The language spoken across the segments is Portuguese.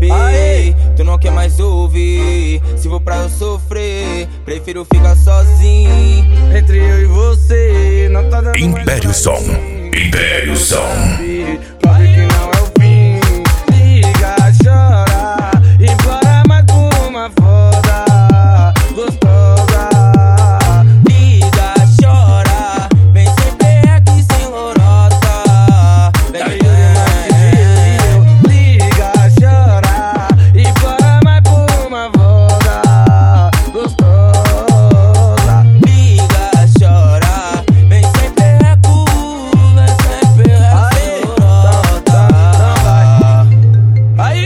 saber, tu não quer mais ouvir. Se for pra eu sofrer, prefiro ficar sozinho. Entre eu e você, não tá dando Império Som, Império Som. Prove que não é o fim. Liga, chora, implora mais por uma foda gostosa. Liga, chora, vem sem perreque, sem lorota. Liga, chora, implora mais por uma foda gostosa. Liga, chora, vem sem perreco, vem sem perreco, sem lorota. Aí,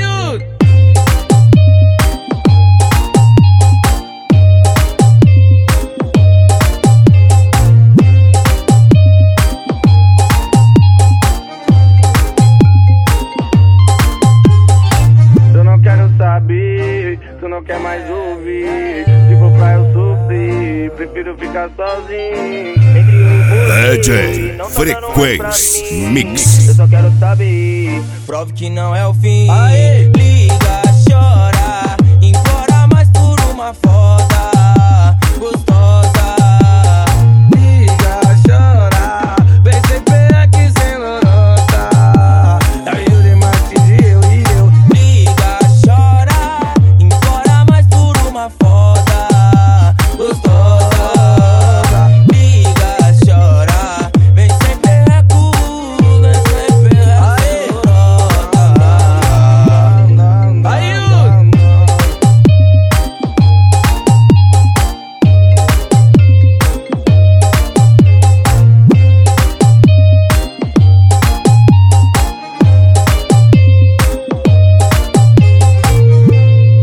eu não quero saber, tu não quer mais ouvir. Se for pra eu sofrer, prefiro ficar sozinho. Entre eu e você, DJ não tá dando mais pra Frequency mim. Mix. Eu só quero saber, prove que não é o fim. Liga, chora, implora mais por uma foto